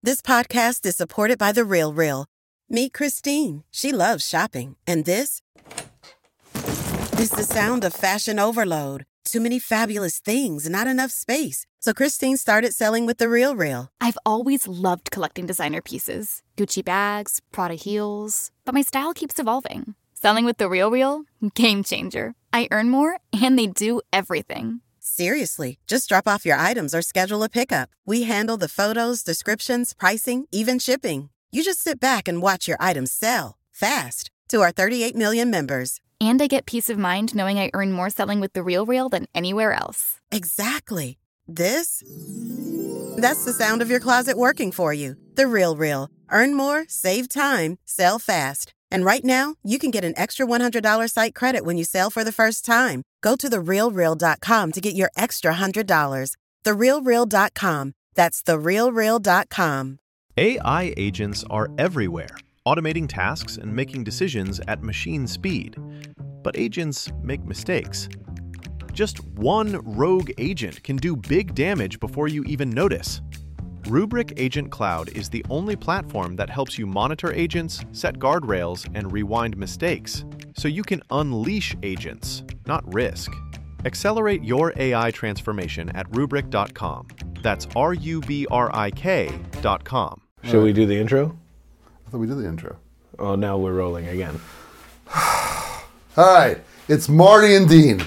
This podcast is supported by The RealReal. Meet Christine. She loves shopping. And this is the sound of fashion overload. Too many fabulous things, not enough space. So Christine started selling with The RealReal. I've always loved collecting designer pieces. Gucci bags, Prada heels. But my style keeps evolving. Selling with The RealReal? Game changer. I earn more, and they do everything. Seriously, just drop off your items or schedule a pickup. We handle the photos, descriptions, pricing, even shipping. You just sit back and watch your items sell fast to our 38 million members. And I get peace of mind knowing I earn more selling with The RealReal than anywhere else. Exactly. That's the sound of your closet working for you. The RealReal. Earn more, save time, sell fast. And right now, you can get an extra $100 site credit when you sell for the first time. Go to therealreal.com to get your extra $100. Therealreal.com. That's therealreal.com. AI agents are everywhere, automating tasks and making decisions at machine speed. But agents make mistakes. Just one rogue agent can do big damage before you even notice. Rubrik Agent Cloud is the only platform that helps you monitor agents, set guardrails, and rewind mistakes, so you can unleash agents, not risk. Accelerate your AI transformation at Rubrik.com. That's RUBRIK.com. Should we do the intro? I thought we did the intro. Oh, now we're rolling again. All right, it's Marty and Dean.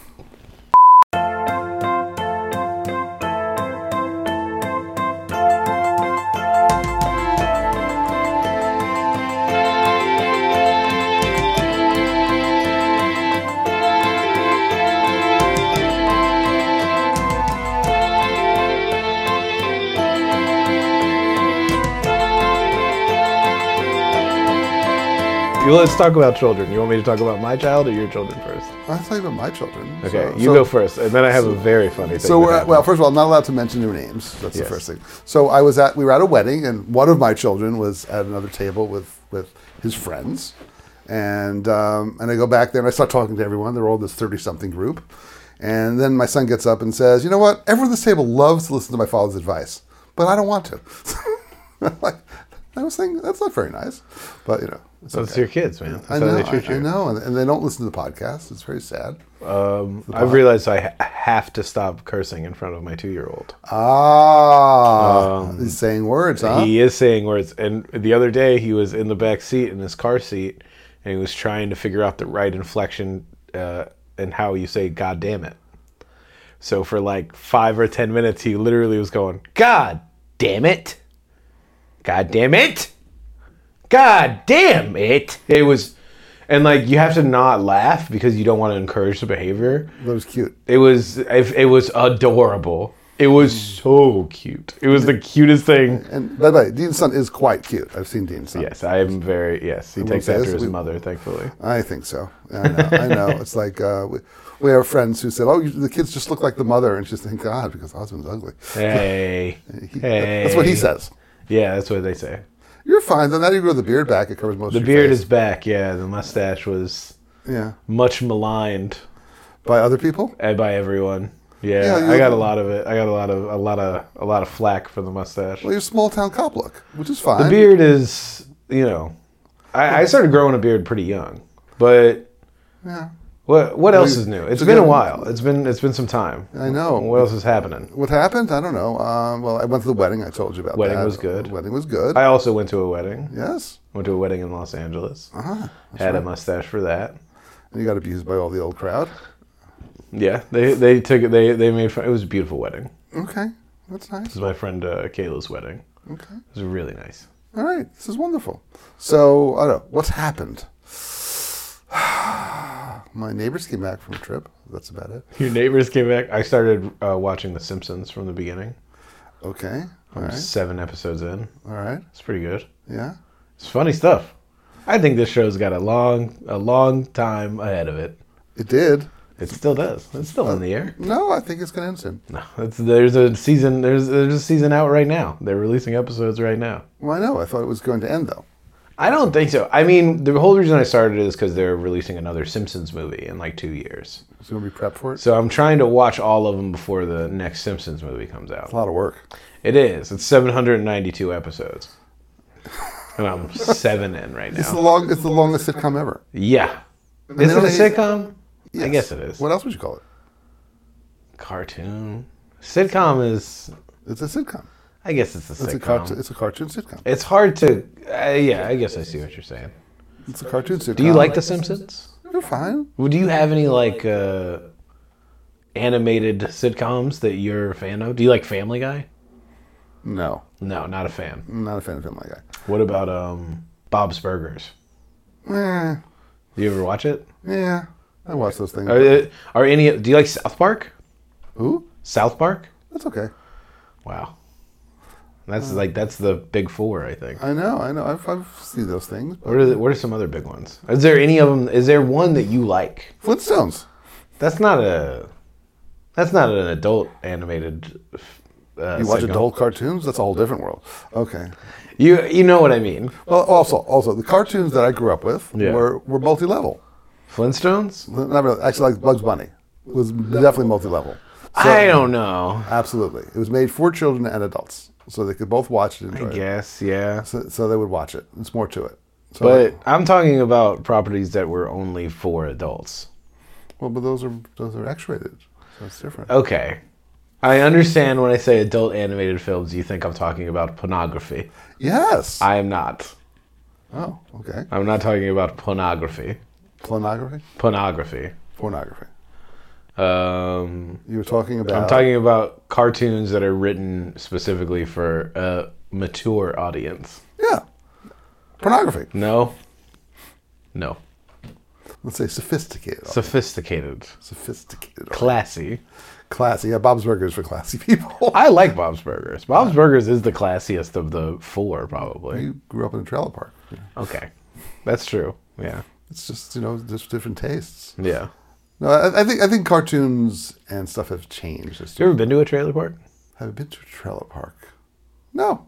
Let's talk about children. You want me to talk about my child or your children first? I'll tell you about my children. Okay, you go first, and then I have a very funny thing. So, well, first of all, I'm not allowed to mention their names. That's the first thing. So we were at a wedding, and one of my children was at another table with his friends. And I go back there, and I start talking to everyone. They're all this 30-something group. And then my son gets up and says, you know what? Everyone at this table loves to listen to my father's advice, but I don't want to. I was thinking, that's not very nice. But, it's your kids, man. That's I know, how they treat you. I know, and they don't listen to the podcast. It's very sad. I've realized I have to stop cursing in front of my 2-year-old. He's saying words, huh? He is saying words. And the other day, he was in the back seat in his car seat, and he was trying to figure out the right inflection and how you say "God damn it." So for like 5 or 10 minutes, he literally was going, "God damn it! God damn it! God damn it!" It was, and like you have to not laugh because you don't want to encourage the behavior. That was cute. It was adorable. It was so cute. It was the cutest thing. And by the way, Dean's son is quite cute. I've seen Dean's son. Yes, I am very. Yes, he takes after his mother, thankfully. I think so. I know. It's like we have friends who said, "Oh, the kids just look like the mother," and just thank God because the husband's ugly. Hey, that's what he says. Yeah, that's what they say. You're fine. Then now you grow the beard back. It covers most of your face. The beard is back, yeah. The mustache was much maligned. By other people? And by everyone. Yeah, I got a lot of it. I got a lot of flack for the mustache. Well, you're small town cop look, which is fine. The beard is, I started growing a beard pretty young. But what else is new? It's been a while. It's been some time. I know. What else is happening? What happened? I don't know. Well, I went to the wedding. I told you about that. Wedding was good. Wedding was good. I also went to a wedding. Yes. Went to a wedding in Los Angeles. Had a mustache for that. And you got abused by all the old crowd. Yeah, they took it. They made fun. It was a beautiful wedding. Okay, that's nice. This is my friend Kayla's wedding. Okay, it was really nice. All right, this is wonderful. So I don't know what's happened. My neighbors came back from a trip. That's about it. Your neighbors came back. I started watching The Simpsons from the beginning. Okay, all right. 7 episodes in. All right, it's pretty good. Yeah, it's funny stuff. I think this show's got a long time ahead of it. It did. It still does. It's still in the air. No, I think it's going to end soon. No, there's a season. There's a season out right now. They're releasing episodes right now. Well, I know. I thought it was going to end though. I don't think so. I mean, the whole reason I started is because they're releasing another Simpsons movie in like 2 years. So you want to be prepped for it? So I'm trying to watch all of them before the next Simpsons movie comes out. It's a lot of work. It is. It's 792 episodes. And I'm 7 in right now. It's the longest sitcom ever. Yeah. And Is they it a don't- sitcom? Yes. I guess it is. What else would you call it? Cartoon. Sitcom is... It's a sitcom. I guess it's a sitcom. It's a cartoon sitcom. It's hard to... yeah, I guess I see what you're saying. It's a cartoon sitcom. Do you like The Simpsons? They're fine. Well, do you have any, like, animated sitcoms that you're a fan of? Do you like Family Guy? No, No, not a fan. I'm not a fan of Family Guy. What about Bob's Burgers? Eh, Do you ever watch it? yeah, I watch those things. Are any... Do you like South Park? Who? South Park? That's okay. Wow. That's the big four, I think. I know. I've seen those things. But What are some other big ones? Is there any of them? Is there one that you like? Flintstones. That's not an adult animated. You watch sitcom. adult cartoons? That's a whole different world. Okay. You know what I mean? Well, also the cartoons that I grew up with Yeah. were multi-level. Flintstones? Not really. Actually, like Bugs Bunny was definitely multi-level. So- I don't know. Absolutely. It was made for children and adults, so they could both watch it and I enjoy it. guess, yeah. So they would watch it. There's more to it. So But I'm talking about properties that were only for adults. but those are X-rated, so it's different. Okay. I understand when I say adult animated films, you think I'm talking about pornography. Yes. I am not. Oh, okay. I'm not talking about pornography. Pornography. Pornography. Pornography. Um, You were talking about. I'm talking about cartoons that are written specifically for a mature audience. Yeah. Pornography. No. Let's say sophisticated. Sophisticated. Sophisticated. Classy. Classy. Yeah, Bob's Burgers for classy people. I like Bob's Burgers. Bob's Burgers is the classiest of the four, probably. You grew up in a trailer park. Okay. That's true. Yeah. It's just just different tastes. Yeah. No, I think cartoons and stuff have changed. You ever been to a trailer park? Have you been to a trailer park? No.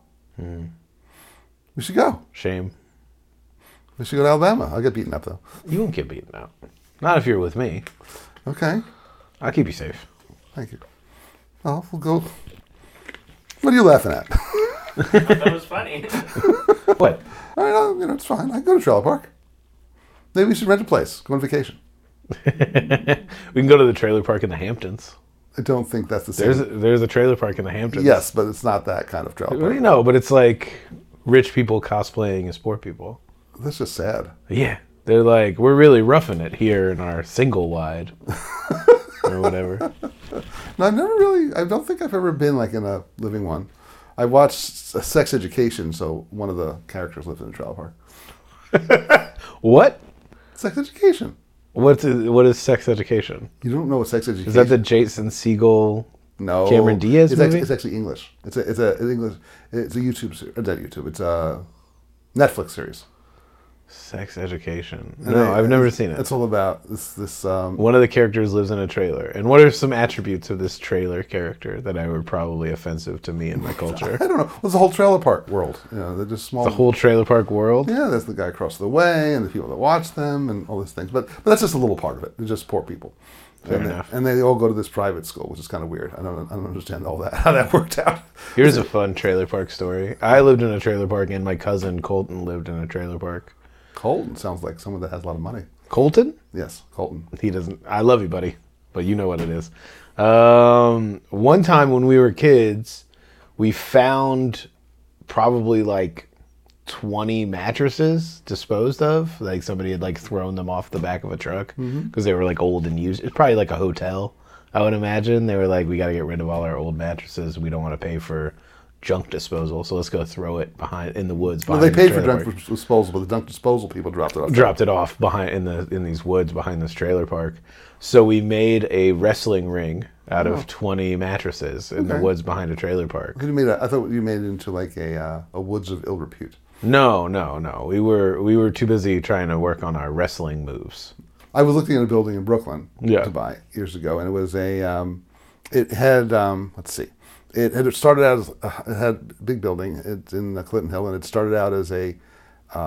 We should go. Shame. We should go to Alabama. I'll get beaten up though. You won't get beaten out. Not if you're with me. Okay. I'll keep you safe. Thank you. Well, we'll go. What are you laughing at? That was funny. What? All right, it's fine. I can go to trailer park. Maybe we should rent a place. Go on vacation. We can go to the trailer park in the Hamptons. I don't think that's the same. There's a trailer park in the Hamptons. Yes, but it's not that kind of trailer Well, park. you know, but it's like rich people cosplaying as poor people. That's just sad. Yeah. They're like, we're really roughing it here in our single wide. Or whatever. No, I don't think I've ever been like in a living one. I watched Sex Education, so one of the characters lived in a trailer park. What? Sex Education. What is sex education? You don't know what Sex Education Is that the Jason Segel, No, Cameron Diaz it's movie? It's actually English. It's a English. It's a YouTube series. Not YouTube. It's a Netflix series. Sex education? No, I've never seen it. It's all about this. One of the characters lives in a trailer. And what are some attributes of this trailer character that were probably offensive to me and my culture? I don't know. It's the whole trailer park world. They're just small. The whole trailer park world? Yeah, there's the guy across the way and the people that watch them and all these things. But that's just a little part of it. They're just poor people. Fair enough. And they all go to this private school, which is kind of weird. I don't understand all that, how that worked out. Here's a fun trailer park story. I lived in a trailer park and my cousin Colton lived in a trailer park. Colton sounds like someone that has a lot of money. Colton? Yes, Colton. He doesn't. I love you, buddy, but you know what it is. One time when we were kids, we found probably like 20 mattresses disposed of. Like somebody had like thrown them off the back of a truck because they were like old and used. It's probably like a hotel, I would imagine. They were like, we got to get rid of all our old mattresses. We don't want to pay for junk disposal, so let's go throw it behind in the woods. Well, Behind they paid the for trailer junk park. disposal, but the junk disposal people dropped it off. Dropped it off behind in these woods behind this trailer park. So we made a wrestling ring out of 20 mattresses in the Okay. woods behind a trailer park. I thought you made it into like a woods of ill repute. No. We were too busy trying to work on our wrestling moves. I was looking at a building in Brooklyn Yeah. to buy years ago, and it was it had let's see, it started out as it had a big building. It's in Clinton Hill, and it started out as a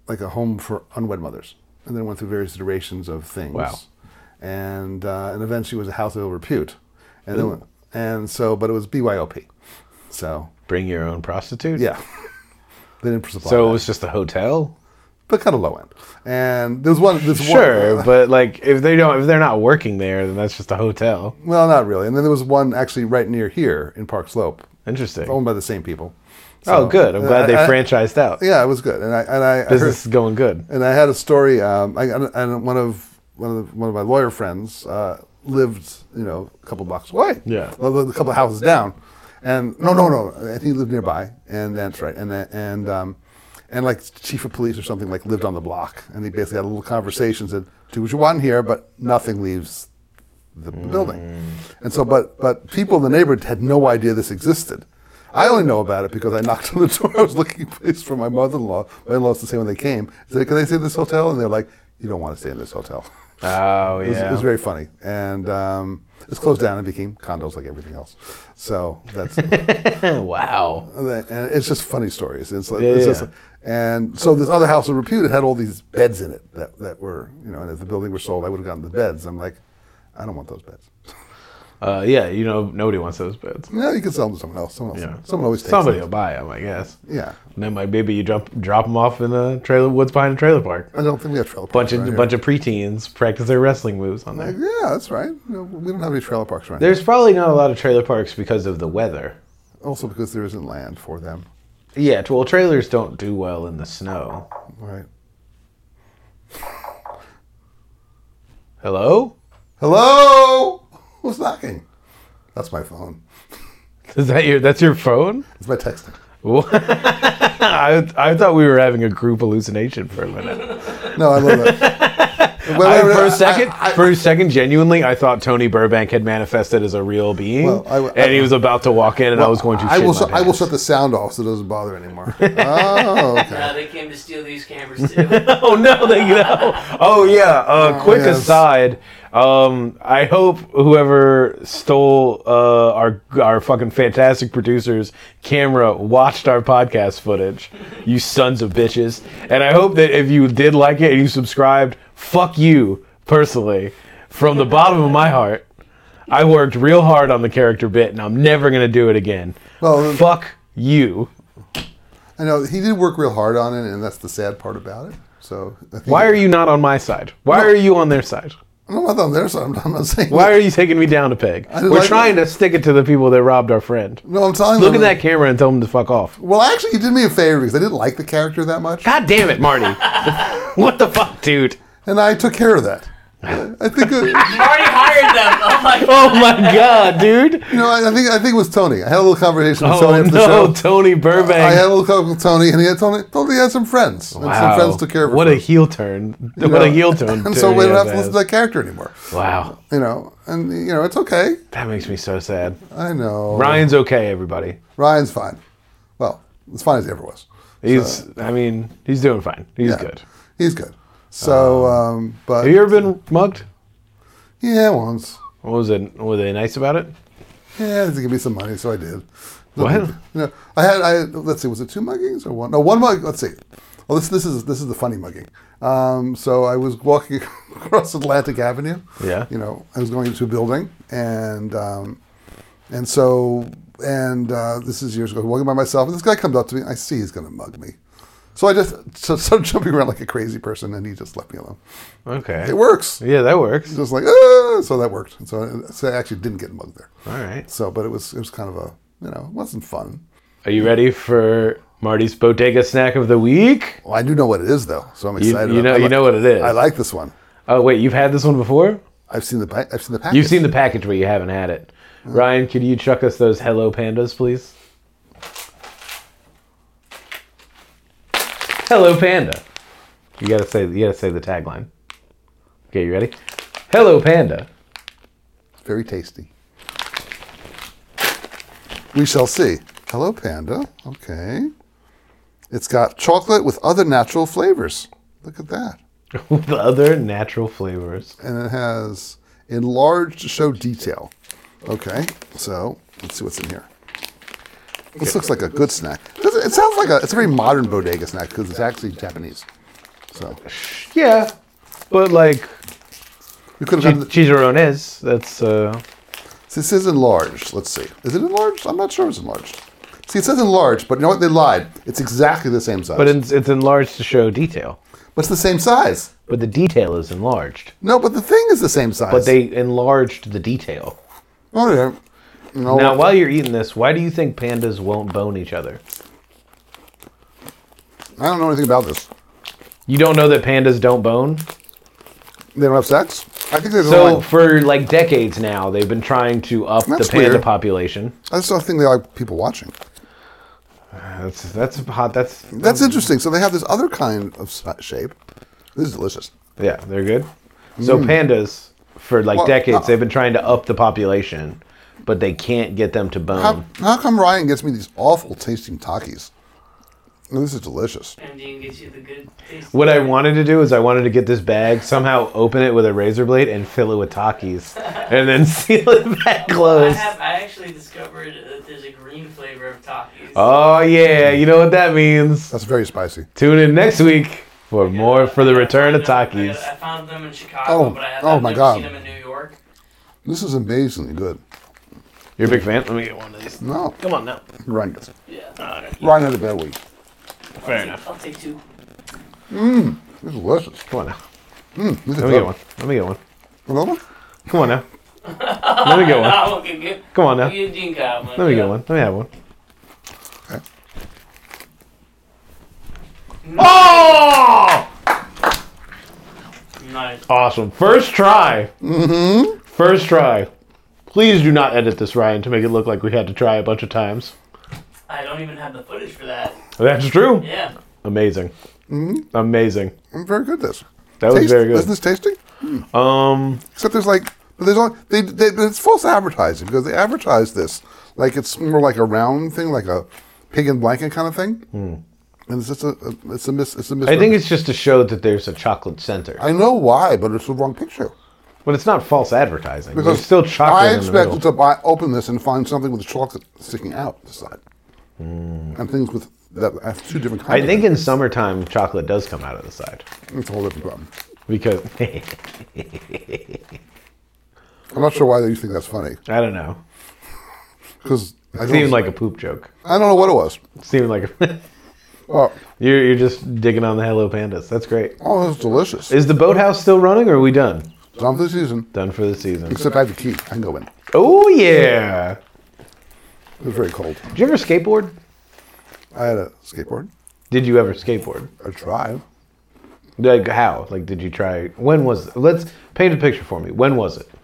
like a home for unwed mothers, and then went through various iterations of things. Wow. And eventually was a house of ill repute, and but it was BYOP. So Bring your own prostitute? yeah, they didn't supply. So that. it was just a hotel? But kind of low end. And there's one. Sure, but like if they're not working there, then that's just a hotel. Well, not really. And then there was one actually right near here in Park Slope, Interesting. owned by the same people. Oh, good. I'm glad they I- franchised out. Yeah, it was good. And I Business is going good. And I had a story. And one of my lawyer friends lived, a couple blocks away. Yeah. a couple of houses down. And no. I think he lived nearby. And that's right. And like chief of police or something like lived on the block. And he basically had a little conversation. Said, "Do what you want in here, but nothing leaves the building." And so, but people in the neighborhood had no idea this existed. I only know about it because I knocked on the door. I was looking for a place for my mother-in-law. My in-laws to say when they came, I said, "Can I stay in this hotel?" And they're like, "You don't want to stay in this hotel." Oh, yeah. It was very funny. And it's closed down and became condos like everything else. So that's Wow. and it's just funny stories. It's like, Yeah. And so this other house of repute, it had all these beds in it that were, and if the building were sold, I would have gotten the beds. I'm like, I don't want those beds. Yeah, nobody wants those beds. No, you can sell them to someone else. Someone always takes Somebody them. will buy them, I guess. Yeah. And then my baby, you drop them off in the trailer woods behind a trailer park. I don't think we have trailer Bunch parks around here. of preteens practice their wrestling moves on there. Yeah, that's right. We don't have any trailer parks around There's probably not a lot of trailer parks because of the weather. here. Also because there isn't land for them. Yeah, well, trailers don't do well in the snow. Right. Hello? Hello? Who's knocking? That's my phone. That's your phone? It's my texting. I thought we were having a group hallucination for a minute. No, I love it. For a second, genuinely, I thought Tony Burbank had manifested as a real being, and he was about to walk in, and I was going to shit I will my shut the sound off so it doesn't bother anymore. Oh, okay. They came to steal these cameras too. Oh no, they know. Oh yeah. Quick yes. aside. I hope whoever stole our fucking fantastic producer's camera watched our podcast footage. You sons of bitches. And I hope that if you did like it and you subscribed, fuck you personally, from the bottom of my heart. I worked real hard on the character bit, and I'm never gonna do it again. Well, fuck you. I know he did work real hard on it, and that's the sad part about it. So I think Why are you not on my side? Why are you on their side? I'm not on their side. I'm not saying. Why are you taking me down a peg? didn't We're like trying to stick it to the people that robbed our friend. No, I'm telling Look them. at that camera and tell them to fuck off. Well, actually, he did me a favor because I didn't like the character that much, God damn it, Marty. What the fuck, dude? and I took care of that. I think. You already hired them. Oh my Oh my god, dude. I think it was Tony. I had a little conversation with Oh Tony after the no, show. Tony Burbank. I had a little conversation with Tony, and he had Tony had some friends. And some friends took care of her. What a first, heel turn. you What know? a heel turn. And so we don't have to Tony listen to that character anymore. has. Wow. And it's okay. That makes me so sad. I know. Ryan's okay, everybody. Ryan's fine. Well, as fine as he ever was. He's doing fine. He's Yeah. good. He's good. So, but Have you ever been mugged? yeah, once. What was it? Were they nice about it? Yeah, they give me some money, so I did. What? Let's see, was it 2 muggings or 1? No, 1 mug. Let's see. Well, this is the funny mugging. So I was walking across Atlantic Avenue. Yeah. I was going into a building, and this is years ago. Walking by myself, and this guy comes up to me. I see he's going to mug me. So I just started jumping around like a crazy person, and he just left me alone. Okay. It works. Yeah, that works. Just like, so that worked. And so I actually didn't get mugged there. All right. So, but it was kind of it wasn't fun. Are you ready for Marty's Bodega Snack of the Week? Well, I do know what it is though, so I'm You excited. know what it is. I like this one. Oh wait, you've had this one before? I've seen the package. You've seen the package, but you haven't had it. Ryan, could you chuck us those Hello Pandas, please? Hello Panda. You gotta say the tagline. Okay, you ready? Hello Panda. Very tasty. We shall see. Hello, Panda. Okay. It's got chocolate with other natural flavors. Look at that. With other natural flavors. And it has enlarged to show detail. Okay, so let's see what's in here. This looks like a good snack. It sounds like it's a very modern bodega snack because it's actually Japanese. So Yeah, but like we could have done. chicharrones. That's This is enlarged. Let's see. Is it enlarged? I'm not sure it's enlarged. See, it says enlarged, but you know what? They lied. It's exactly the same size. but it's enlarged to show detail. But it's the same size. But the detail is enlarged. No, but the thing is the same size. But they enlarged the detail. Oh, yeah. You know Now, what? while you're eating this, why do you think pandas won't bone each other? I don't know anything about this. You don't know that pandas don't bone? They don't have sex? I think there's So for like decades now, they've been trying to up That's the panda weird. population. I just don't think they like people watching. That's hot. That's interesting. So they have this other kind of shape. This is delicious. Yeah, they're good. So pandas, for like Well, decades, they've been trying to up the population, but they can't get them to bone. How come Ryan gets me these awful tasting Takis? Oh, this is delicious. And Dean gets you the good taste. What I wanted to do is I wanted to get this bag, somehow open it with a razor blade and fill it with Takis, and then seal it back closed. I actually discovered that there's a green flavor of Takis. Oh yeah, you know what that means. That's very spicy. Tune in next week for more for the return of Takis. I found them in Chicago, but oh I've my never God. seen them in New York. This is amazingly good. You're a big fan? Let me get one of these. No, Come on now. Ryan does. Yeah. Ryan had a bad week. Fair enough. I'll take two. This is delicious. Come on now. This is Let me get one. Let me get one. Another one? Come on now. Let me get one. Oh, okay, good. Come on now. You Dean got one. Let me get one. Let me have one. Okay. Oh! Nice. Awesome. First try. Mm-hmm. First try. Please do not edit this, Ryan, to make it look like we had to try a bunch of times. I don't even have the footage for that. That's true. Yeah. Amazing. Amazing. Very good. This. That was very good. Isn't this tasty? Um, Except there's like, there's all, it's false advertising because they advertise this like it's more like a round thing, like a pig in blanket kind of thing. And it's just it's a miss. I think it's just to show that there's a chocolate center. I know why, but it's the wrong picture. But it's not false advertising. Because There's still chocolate I in the middle. expected to open this and find something with chocolate sticking out the side, and things with that have two different kinds. I think in summertime, chocolate does come out of the side. It's a whole different problem. Because, I'm not sure why you think that's funny. I don't know. Because It seemed like a poop joke. I don't know what it was. It seemed like a... Oh, You're just digging on the Hello Pandas. That's great. oh, it's delicious. Is the boathouse still running, or are we done? Done for the season. Done for the season. Except I have the key. I can go in. Oh, yeah. It was very cold. Did you ever skateboard? I had a skateboard. Did you ever skateboard? I tried. Like, how? Like, did you try... When was... Let's paint a picture for me. When was it?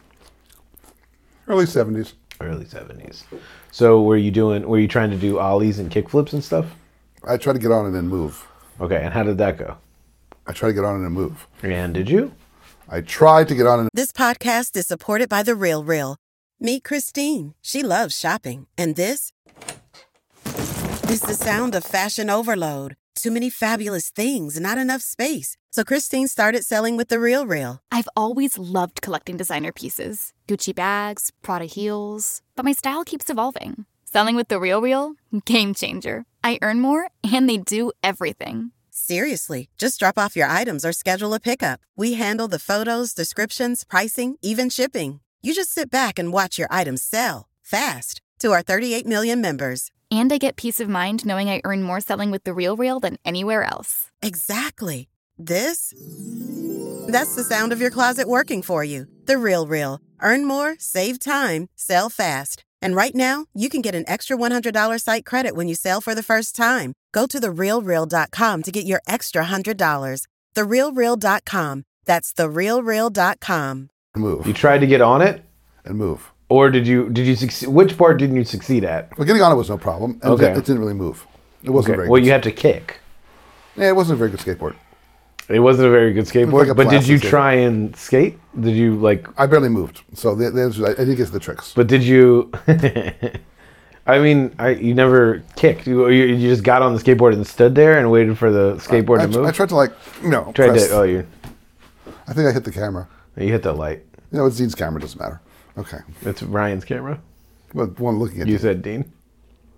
Early 70s. Early 70s. So, were you trying to do ollies and kickflips and stuff? I tried to get on it and move. Okay, and how did that go? I tried to get on it and move. And did you? I tried to get on it. This podcast is supported by The Real Real. Meet Christine. She loves shopping. And this is the sound of fashion overload. Too many fabulous things, not enough space. So Christine started selling with The Real Real. I've always loved collecting designer pieces, Gucci bags, Prada heels, but my style keeps evolving. Selling with The Real Real? Game changer. I earn more, and they do everything. Seriously, just drop off your items or schedule a pickup. We handle the photos, descriptions, pricing, even shipping. You just sit back and watch your items sell fast to our 38 million members. And I get peace of mind knowing I earn more selling with The Real Real than anywhere else. Exactly. That's the sound of your closet working for you. The Real Real. Earn more, save time, sell fast. And right now, you can get an extra $100 site credit when you sell for the first time. Go to therealreal.com to get your extra $100. Therealreal.com. That's therealreal.com. Move. You tried to get on it? And move. Or did you succeed? Which part didn't you succeed at? Well, getting on it was no problem. And Okay. it didn't really move. It wasn't very Well, good. you had to kick. Yeah, it wasn't a very good skateboard. It wasn't a very good skateboard. like a But did you plastic skateboard. try and skate? Did you like... I barely moved. So the answer is I didn't get to the tricks. But did you... I mean, you never kicked. You just got on the skateboard and stood there and waited for the skateboard to move? I tried to Tried press. to... Oh, you I think I hit the camera. hit the light. You know, it's Dean's camera. Doesn't matter. Okay. It's Ryan's camera. But one looking at You you. said Dean.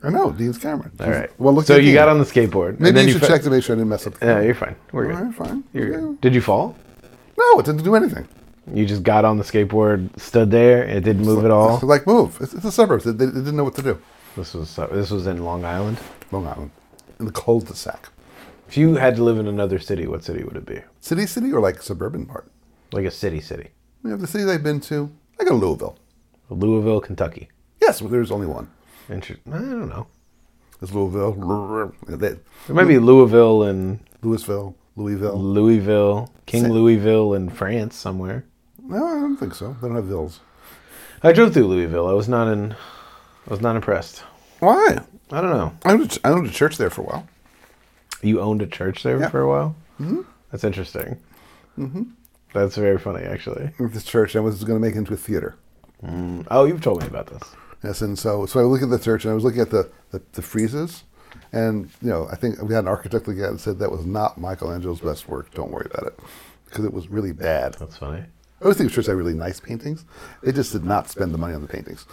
I know, Dean's Cameron. All right. Well, look. So at you Dean. got on the skateboard. Maybe and then you should check to make sure I didn't mess up. Yeah, you're fine. We're good. All right, fine. You're Okay. good. Did you fall? No, it didn't do anything. You just got on the skateboard, stood there, it didn't move at all. It's like move. It's the suburbs. They didn't know what to do. This was in Long Island. Long Island, in the cul-de-sac. If you had to live in another city, what city would it be? City, or like suburban part? Like a city. You know, the cities I've been to, I go to Louisville. Louisville, Kentucky. Yes, well, there's only one. I don't know. There's Louisville. There might be Louisville and Louisville, King Louisville in France somewhere. No, I don't think so. They don't have vills. I drove through Louisville. I was not impressed. Why? I don't know. I went to church there for a while. You owned a church there Yeah. for a while? Mm-hmm. That's interesting. Mm-hmm. That's very funny, actually. This church, I was going to make it into a theater. Oh, you've told me about this. Yes, and so I looked at the church, and I was looking at the friezes, and I think we had an architect look at it and said that was not Michelangelo's best work. Don't worry about it, because it was really bad. That's funny. I always think churches have really nice paintings. They just did not spend the money on the paintings.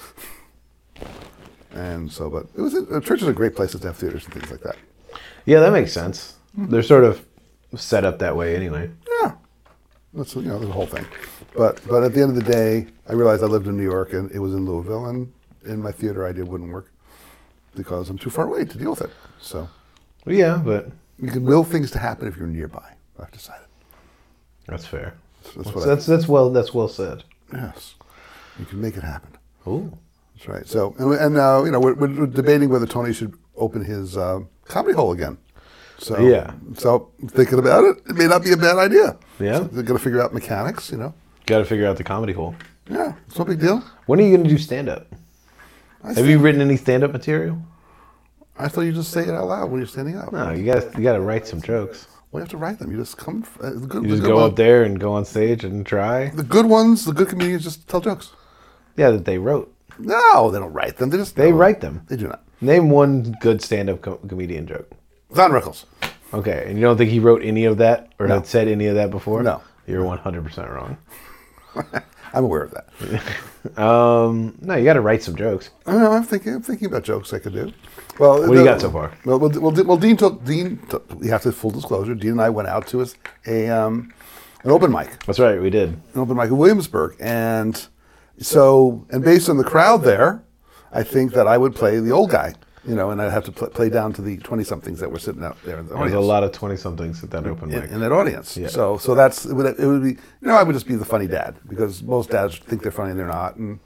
And so, but churches are great places to have theaters and things like that. Yeah, that makes sense. They're sort of set up that way anyway. Yeah, that's the whole thing. But at the end of the day, I realized I lived in New York and it was in Louisville, and in my theater idea wouldn't work because I'm too far away to deal with it. So, Well, yeah, but you can will things to happen if you're nearby. I've decided. that's fair. That's That's well said. yes, you can make it happen. Ooh. That's right. So, we're debating whether Tony should open his comedy hole again. So, Yeah. So, thinking about it, it may not be a bad idea. Yeah. So they're going to figure out mechanics, Got to figure out the comedy hole. Yeah, it's no big deal. When are you going to do stand-up? Have you written any stand-up material? I thought you just say it out loud when you're standing up. No, you got to write some jokes. Well, you have to write them. You just come. You just go up there and go on stage and try. The good ones, the good comedians, just tell jokes. Yeah, that they wrote. No, they don't write them. They write them. They do not. Name one good stand-up comedian joke. Don Rickles. Okay, and you don't think he wrote any of that or No. had said any of that before? No. You're 100% wrong. I'm aware of that. No, you got to write some jokes. I don't know. I'm thinking about jokes I could do. Well, What do you got so far? Well, Dean took. We have to full disclosure. Dean and I went out to an open mic. That's right, we did. An open mic in Williamsburg, and based on the crowd there, I think that I would play the old guy. And I'd have to play down to the 20-somethings that were sitting out there in the There's audience. a lot of 20-somethings at that open mic. In that audience. Yeah. So it would be, I would just be the funny dad, because most dads think they're funny and they're not, and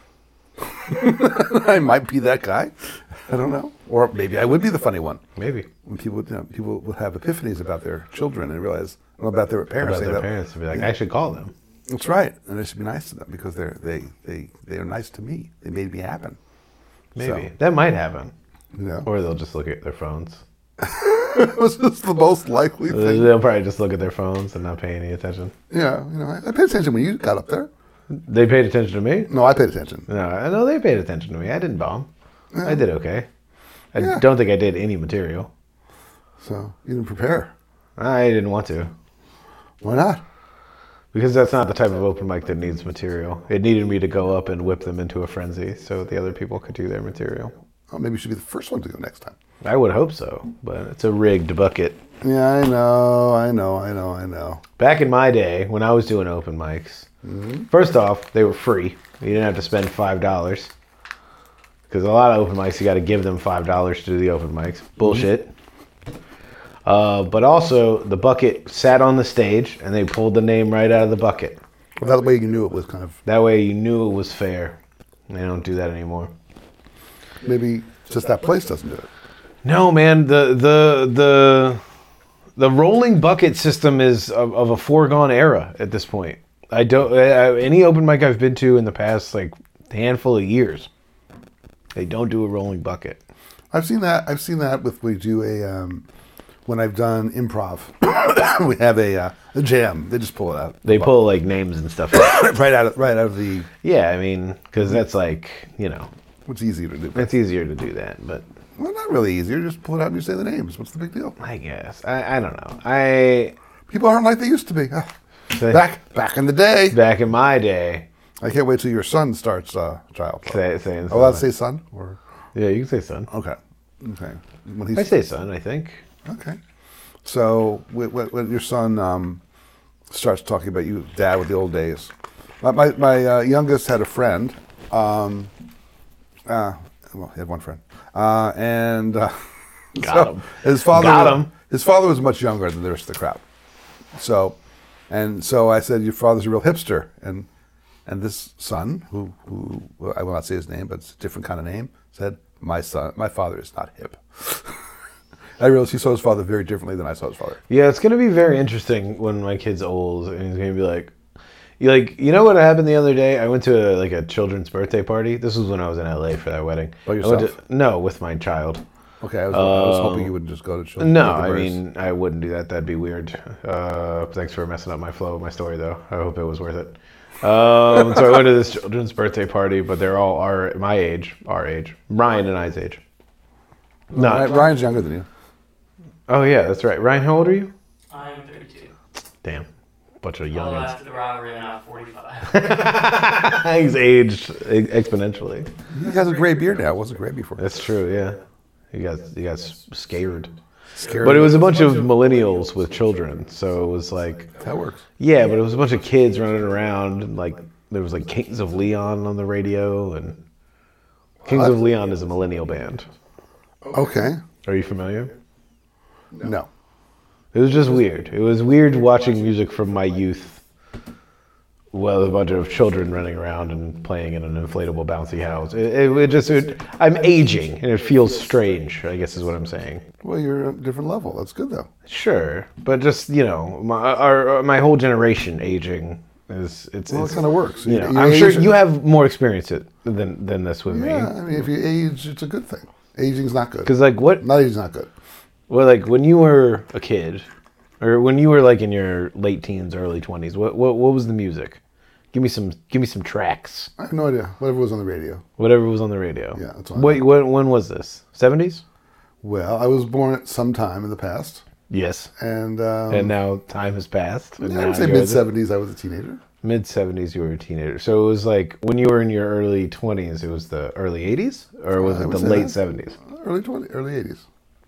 I might be that guy. I don't know. Or maybe I would be the funny one. Maybe. When people would have epiphanies about their children and realize, about their parents. About their parents to be like, I should call them. That's right. And I should be nice to them because they are nice to me. They made me happen. Maybe. So, That might happen. Yeah. Or they'll just look at their phones. It was just the most likely thing. They'll probably just look at their phones and not pay any attention. Yeah. I paid attention when you got up there. They paid attention to me? No, I paid attention. No, I know they paid attention to me. I didn't bomb. Yeah. I did okay. I Yeah. don't think I did any material. So you didn't prepare. I didn't want to. Why not? Because that's not the type of open mic that needs material. It needed me to go up and whip them into a frenzy so the other people could do their material. Oh, maybe you should be the first one to go next time. I would hope so, but it's a rigged bucket. Yeah, I know. Back in my day, when I was doing open mics, first off, they were free. You didn't have to spend $5. Because a lot of open mics, you got to give them $5 to do the open mics. Bullshit. But also, the bucket sat on the stage, and they pulled the name right out of the bucket. Well, that way you knew it was kind of... That way you knew it was fair. They don't do that anymore. Maybe just that place doesn't do it. No, man. The rolling bucket system is of a foregone era at this point. I don't any open mic I've been to in the past handful of years, they don't do a rolling bucket. I've seen that with we do a when I've done improv. We have a jam. They just pull it out. They pull names and stuff. right out of the. Yeah, I mean, because that's It's easier to do. it's easier to do that, but Well, not really easier. Just pull it out and you say the names. What's the big deal? I guess I don't know. People aren't like they used to be. Say- Back in the day. Back in my day, I can't wait till your son starts child play. saying Oh, I'll say son or Yeah, you can say son. Okay. When I say son, I think. Okay. So when your son starts talking about you, Dad, with the old days. My youngest had a friend. Well, he had one friend, and Got him. his father. Got him. His father was much younger than the rest of the crowd. So I said, "Your father's a real hipster," and this son, who I will not say his name, but it's a different kind of name, said, my father is not hip." I realized he saw his father very differently than I saw his father. Yeah, it's gonna be very interesting when my kid's old, and he's gonna be like, you know what happened the other day? I went to a children's birthday party. This was when I was in LA for that wedding. By yourself? No, with my child. Okay, I was hoping you wouldn't just go to children's. No, I mean, I wouldn't do that. That'd be weird. Thanks for messing up my flow of my story, though. I hope it was worth it. So I went to this children's birthday party, but they're all our age, Ryan and I's age. No, Ryan's younger than you. Oh yeah, that's right. Ryan, how old are you? I'm 32. Damn, bunch of Although youngins. after the robbery, I'm now 45. He's aged exponentially. He has a gray beard now. It wasn't gray before. That's true. Yeah, he got scared. But it was a bunch of millennials with children, so it was like That works. yeah, but it was a bunch of kids running around, and there was Kings of Leon on the radio, and Kings of Leon is a millennial band. Okay. Are you familiar? No. It was just weird. It was weird watching music from my youth with a bunch of children running around and playing in an inflatable bouncy house. I'm aging, and it feels strange, I guess is what I'm saying. Well, you're at a different level. That's good, though. Sure, but just, my whole generation aging is... It kind of works. I'm sure you have more experience than this with me. Yeah, I mean, if you age, it's a good thing. Aging's not good. Because, Not aging's not good. Well, when you were a kid, or when you were in your late teens, early 20s, what was the music? Give me some tracks. I have no idea. Whatever was on the radio. Whatever was on the radio. Yeah, that's all I know. When was this? 70s? Well, I was born at some time in the past. Yes. And now time has passed. And I would say mid-70s, I was a teenager. Mid-70s, you were a teenager. So it was when you were in your early 20s, it was the early 80s? Or was it the late 70s? Early 80s.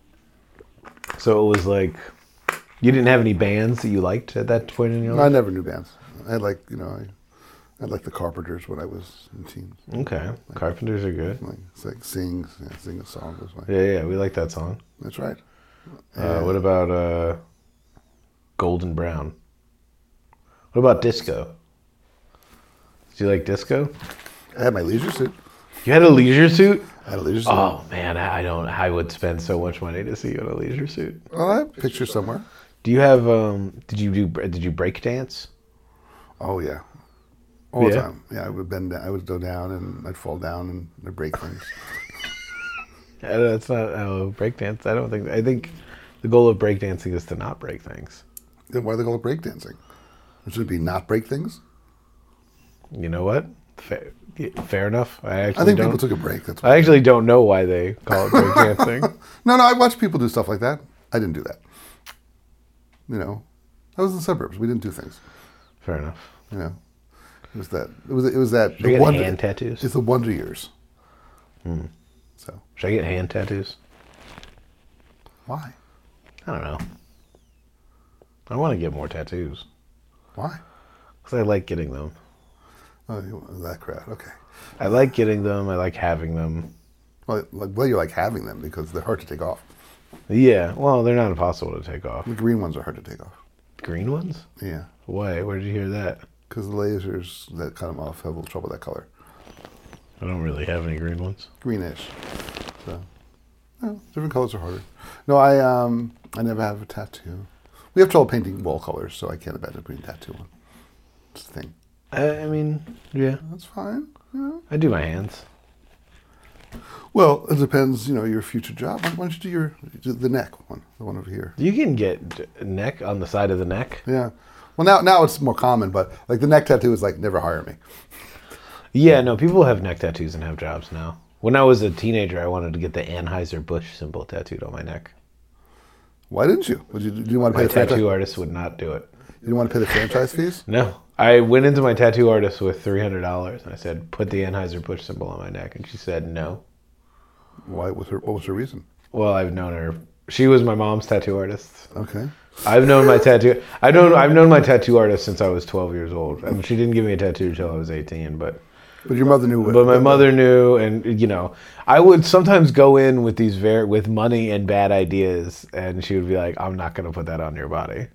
So it was you didn't have any bands that you liked at that point in your life? I never knew bands. I had I liked the Carpenters when I was in teens. Okay. Carpenters are good. Sing a song. Was Yeah, we like that song. That's right. What about Golden Brown? What about disco? Do you like disco? I had my leisure suit. You had a leisure suit? I had a leisure suit. Oh man, I would spend so much money to see you in a leisure suit. Well, I have a picture somewhere. Do you have did you break dance? Oh yeah. All the time. Yeah, I would bend down, I would go down and I'd fall down and I'd break things. That's not how breakdance. I think the goal of breakdancing is to not break things. Then why do they call it breakdancing? Should it be not break things? You know what? Fair enough. I think people took a break. That's I actually don't know why they call it breakdancing. No, I watch people do stuff like that. I didn't do that. I was in the suburbs. We didn't do things. Fair enough. It was that. It was that. Should I get hand tattoos? It's the wonder years. So should I get hand tattoos? Why? I don't know. I want to get more tattoos. Why? Because I like getting them. Oh, that crowd. Okay. I like getting them. I like having them. Well, you like having them because they're hard to take off. Yeah. Well, they're not impossible to take off. The green ones are hard to take off. Green ones? Yeah. Why? Where did you hear that? Because the lasers that cut them off have a little trouble with that color. I don't really have any green ones. Greenish. So, different colors are harder. No, I never have a tattoo. We have trouble painting wall colors, so I can't imagine putting a tattoo on. It's the thing. I mean, yeah. That's fine. I do my hands. Well, it depends, your future job. Why don't you do the neck one, the one over here? You can get neck on the side of the neck. Yeah. Well, now it's more common, but the neck tattoo is never hire me. Yeah, no, people have neck tattoos and have jobs now. When I was a teenager, I wanted to get the Anheuser-Busch symbol tattooed on my neck. Why didn't you? Did you want to pay my the franchise? tattoo artist would not do it. You didn't want to pay the franchise fees? No. I went into my tattoo artist with $300 and I said, put the Anheuser-Busch symbol on my neck. And she said, no. What was her reason? Well, I've known her. She was my mom's tattoo artist. Okay. I've known my tattoo artist since I was 12 years old. I mean, she didn't give me a tattoo until I was 18, but your mother knew. But my mother knew, and I would sometimes go in with with money and bad ideas, and she would be like, "I'm not going to put that on your body."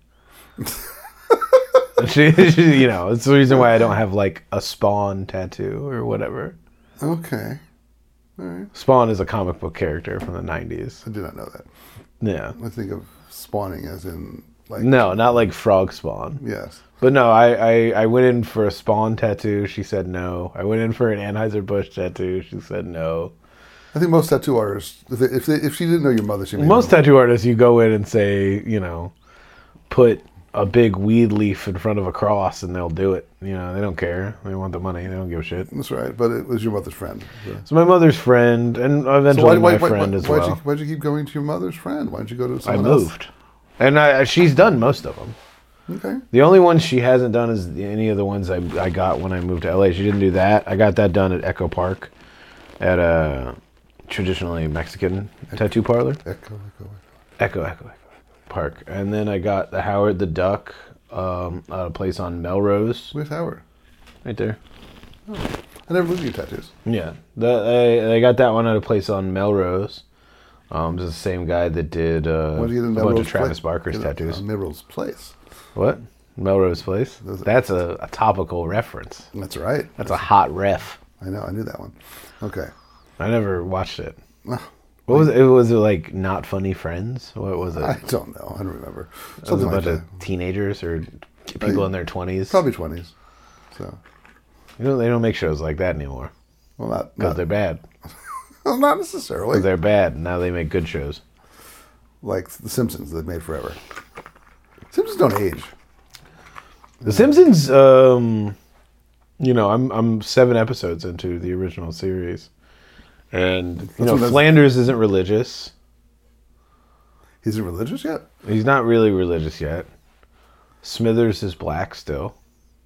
she, it's the reason why I don't have like a Spawn tattoo or whatever. Okay. All right. Spawn is a comic book character from the 90s. I did not know that. Yeah. I think of spawning as in like... No, not like frog spawn. Yes. But no, I went in for a Spawn tattoo. She said no. I went in for an Anheuser-Busch tattoo. She said no. I think most tattoo artists, if she didn't know your mother, she may Most know. tattoo artists, you go in and say, put a big weed leaf in front of a cross and they'll do it. They don't care. They want the money. They don't give a shit. That's right. But it was your mother's friend. So. It's my mother's friend and eventually my friend as well. Why'd you keep going to your mother's friend? Why didn't you go to someone else? I moved. And she's done most of them. Okay. The only one she hasn't done is any of the ones I got when I moved to LA. She didn't do that. I got that done at Echo Park at a traditionally Mexican tattoo parlor. Echo Park. And then I got the Howard the Duck a place on Melrose. Where's Howard? Right there. Oh. I never looked at your tattoos. Yeah. I got that one at a place on Melrose. It's the same guy that did a bunch of Travis Barker's tattoos. Melrose Place. What? Melrose Place? That's a topical reference. That's right. That's a hot ref. I know. I knew that one. Okay. I never watched it. What was it? Was it like Not Funny Friends? What was it? I don't know. I don't remember. Something like that. Teenagers or people in their 20s? Probably 20s. So. They don't make shows like that anymore. Well, not... Because they're bad. Well, not necessarily. They're bad. Now they make good shows. Like The Simpsons, they've made forever. Simpsons don't age. The Simpsons, I'm 7 episodes into the original series. And, Flanders isn't religious. He's not religious yet? He's not really religious yet. Smithers is black still.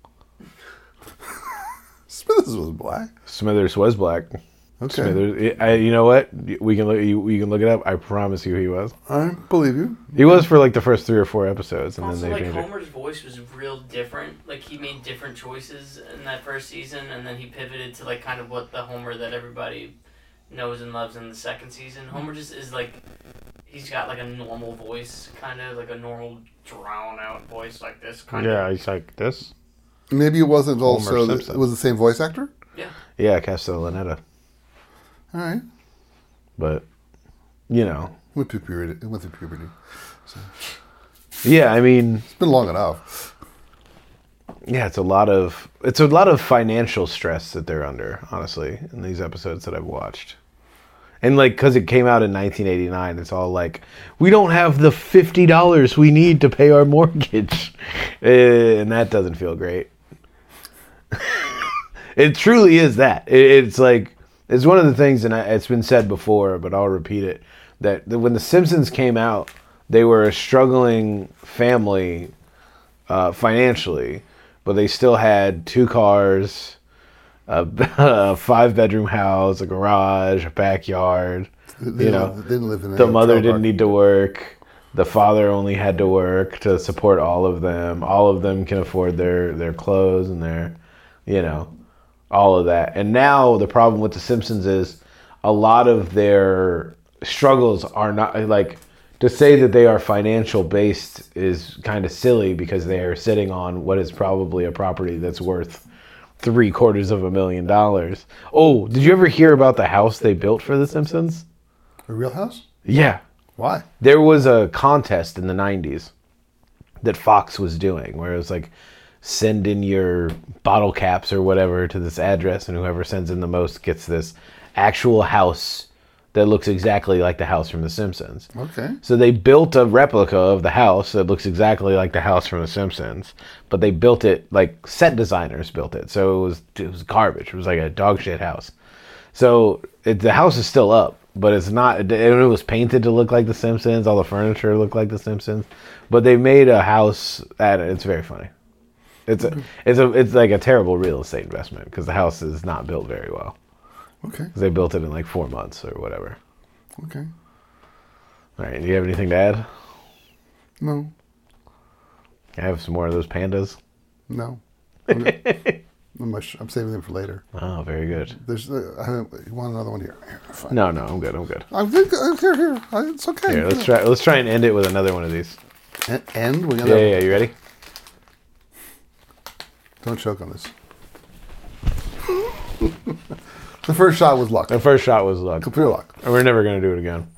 Smithers was black? Smithers was black. Okay. Smithers, you know what? We can look it up. I promise you he was. I believe you. He was for like the first 3 or 4 episodes. And also, then they like, changed Homer's voice was real different. Like, he made different choices in that first season, and then he pivoted to, like, kind of what the Homer that everybody knows and loves in the second season. Homer just is, like, he's got, like, a normal voice, kind of, like a normal drawn-out voice like this, kind of. Yeah, he's like this. Maybe it wasn't also... It was the same voice actor? Yeah. Yeah, Castellaneta. All right. But, Went through puberty. So. Yeah, I mean... It's been long enough. Yeah, it's a lot of financial stress that they're under, honestly, in these episodes that I've watched. And, like, because it came out in 1989, it's all like, we don't have the $50 we need to pay our mortgage. And that doesn't feel great. It truly is that. It's like... It's one of the things, and it's been said before, but I'll repeat it, that when The Simpsons came out, they were a struggling family financially, but they still had 2 cars, a 5-bedroom house, a garage, a backyard. They didn't live in the mother didn't need to work. The father only had to work to support all of them. All of them can afford their clothes and their, all of that. And now the problem with The Simpsons is a lot of their struggles are not, like, to say that they are financial based is kind of silly because they are sitting on what is probably a property that's worth $750,000. Oh, did you ever hear about the house they built for The Simpsons? A real house? Yeah. Why? There was a contest in the 90s that Fox was doing where it was like, send in your bottle caps or whatever to this address, and whoever sends in the most gets this actual house that looks exactly like the house from The Simpsons. Okay. So they built a replica of the house that looks exactly like the house from The Simpsons, but they built it, like, set designers built it. So it was garbage. It was like a dog shit house. So the house is still up, but it's not, it was painted to look like The Simpsons. All the furniture looked like The Simpsons, but they made a house it's very funny. It's like a terrible real estate investment because the house is not built very well. Okay. Because they built it in like 4 months or whatever. Okay. All right. Do you have anything to add? No. I have some more of those pandas. No. I'm saving them for later. Oh, very good. You want another one here? Fine. No, I'm good. Here. It's okay. Here, let's try and end it with another one of these. End? Yeah. You ready? Don't choke on this. The first shot was luck. The first shot was luck. Pure luck. And we're never gonna do it again.